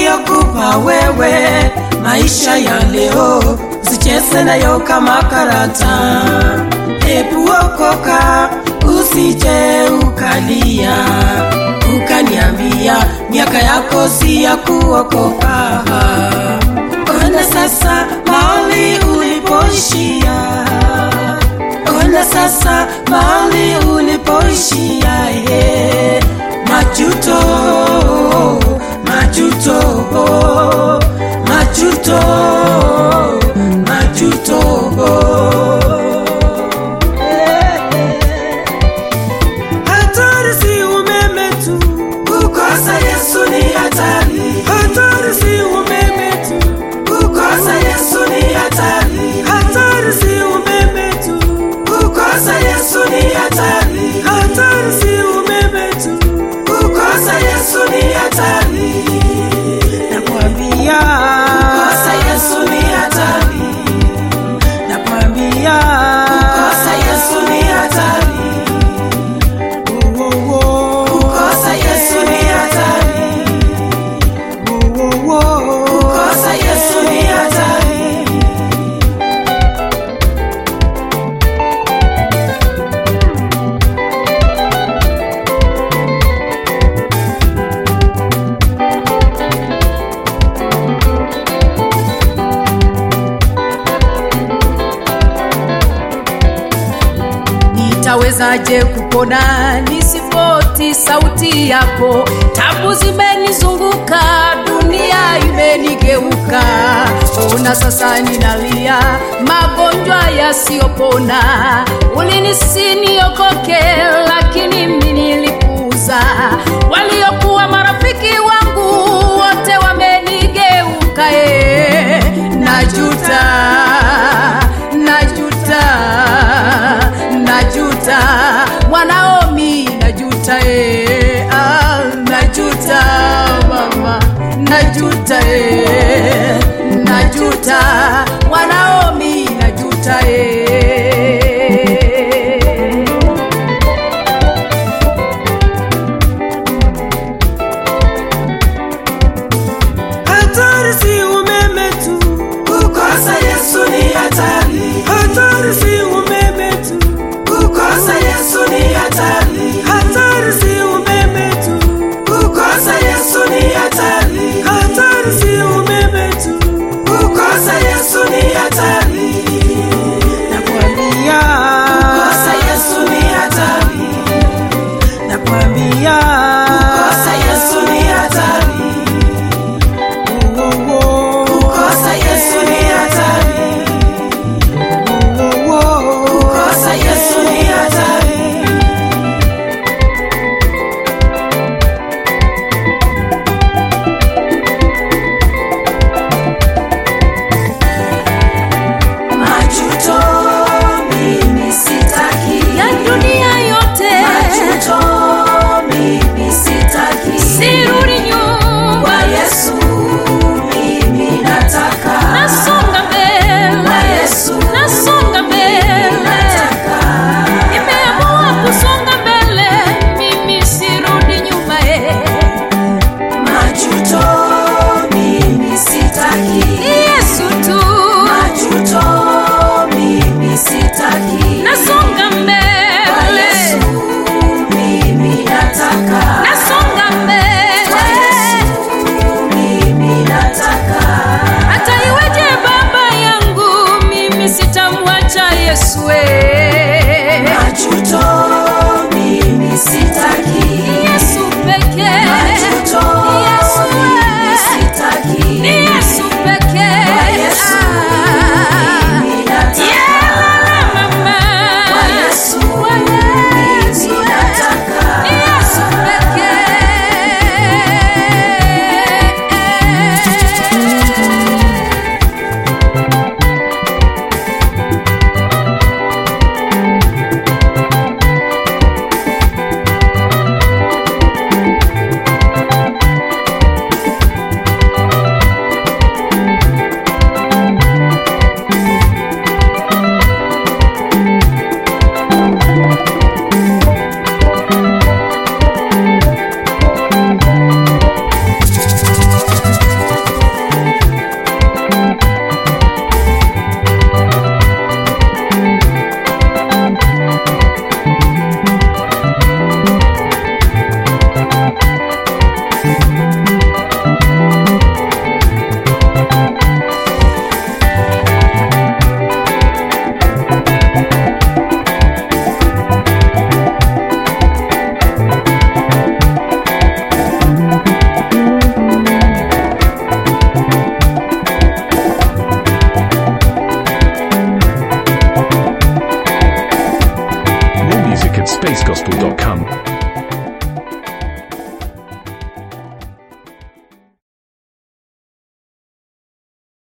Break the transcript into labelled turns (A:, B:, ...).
A: aliyokupa wewe, maisha ya leo usicheze nayo kama karata. Hebu okoka, usije ukalia ukaniambia miaka yako si ya kuokoka. Ona sasa mahali ulipoishia, ona sasa mahali ulipoishia. Majuto, majuto, majuto, majuto. Hatari si umeme tu, kukosa Yesu ni hatari. Hatari si umeme tu, kukosa Yesu ni hatari. Hatari si umeme tu, kukosa Yesu ni hatari. Hatari si umeme tu, kukosa Yesu ni hatari. Nakwambia kukosa Yesu ni hatari. Nakwambia kukosa Yesu ni hatari. Kukosa Yesu ni hatari. Kukosa Yesu ni hatari.
B: Nitawezaje kupona nisipoti sauti yako? Tabu zimenizunguka, dunia imenigeuka. Ona sasa ninalia, magonjwa yasiyopona. Ulinisiniokoke, lakini mimi nilipuuza. Waliokuwa marafiki wangu wote wamenigeuka. Najuta, najuta, najuta, Wanaomi najuta. Najuta mama, najuta. Najuta, Wanaomi